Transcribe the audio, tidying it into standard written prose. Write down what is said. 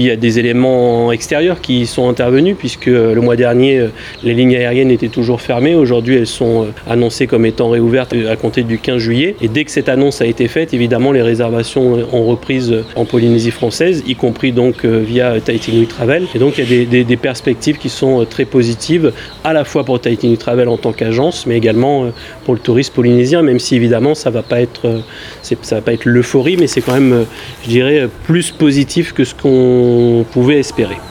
Il y a des éléments extérieurs qui sont intervenus puisque le mois dernier, les lignes aériennes étaient toujours fermées. Aujourd'hui, elles sont annoncées comme étant réouvertes à compter du 15 juillet. Et dès que cette annonce a été faite, évidemment, les réservations ont reprise en Polynésie française, y compris donc via Tahiti Nui Travel. Et donc, il y a des perspectives qui sont très positives, à la fois pour Tahiti Nui Travel en tant qu'agence, mais également pour le tourisme polynésien, même si évidemment, ça va pas être l'euphorie, mais c'est quand même, je dirais, plus positif que ce qu'on pouvait espérer.